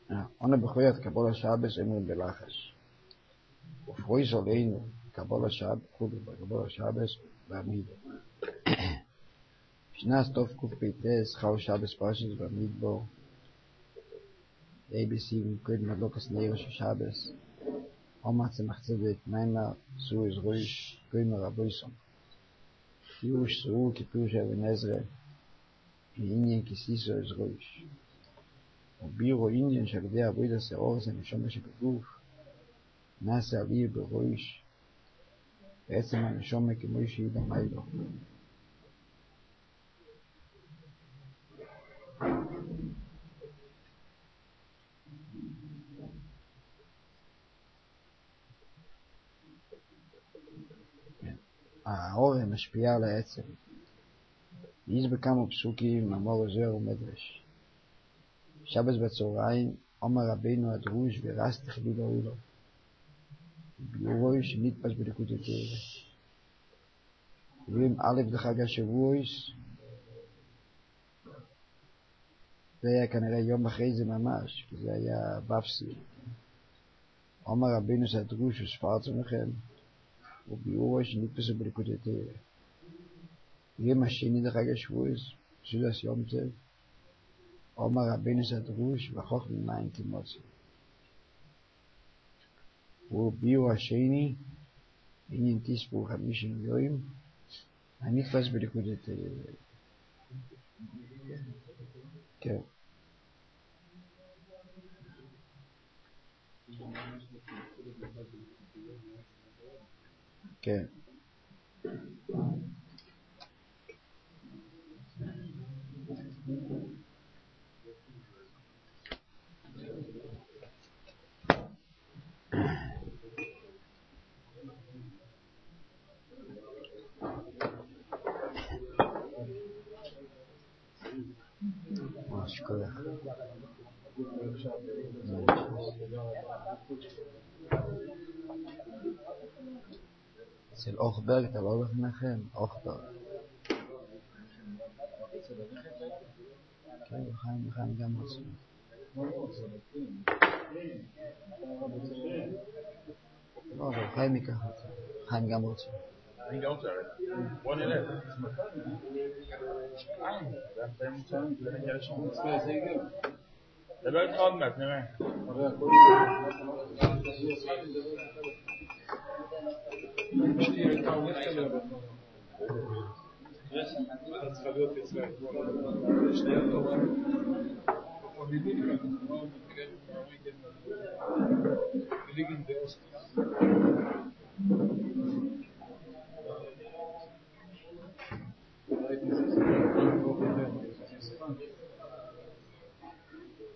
Ohne Bechuyat Kabbalah Shabbos immer belachash. Ufroi soleinu Kabbalah Shabbos, Kabbalah Shabbos, Bamidbar. Shnas Tov Kuf Peites, Chal Shabbos Pashas, Bamidbar. ABC, Mukid Madlokas Neirosh Shabbos. Omat Zemachzedet, Maima, Suez Ruish, Goymer Aboysom. Pirush Suru, Kipush Even Ezra, Inyan Kisiso Ez Ruish. ובירו עניין שגדי עבוד הסעור זה נשומש בגוף נעשה עליה בראש בעצם הנשומה כמו שהיא במיילו האור משפיע על העצם יש בכמה פסוקים אמור זוהר ומדרש שבס בצהריים, אומר רבינו הדרוש ורס תחליל אוילו. ביורוי שנתפס בדקות יותר. ואם א' לחג השבועס, זה היה כנראה יום אחרי זה ממש, כי זה היה בפסי. אומר רבינו הדרוש וספרת מכם, וביורוי שנתפס בדקות יותר. ואם השני לחג השבועס, סודס יום טב, אומר רבינו הדרוש וחוך ממים תמוצי. וביור השני, עניין תספור 50 יום, הנתפס בנקודת... כן. כן. שכוח. אצל אוכברג אתה לא הולך לכם? אוכברג. כן, חיים גם רוצים. לא, אבל חיים ייקח אותי. חיים גם רוצים. אני גם רוצה. בוא נלך. דבר איתך עוד מעט, נראה. צריכה להיות ישראל. שני התורה. ליגן דאוסט. Right, this is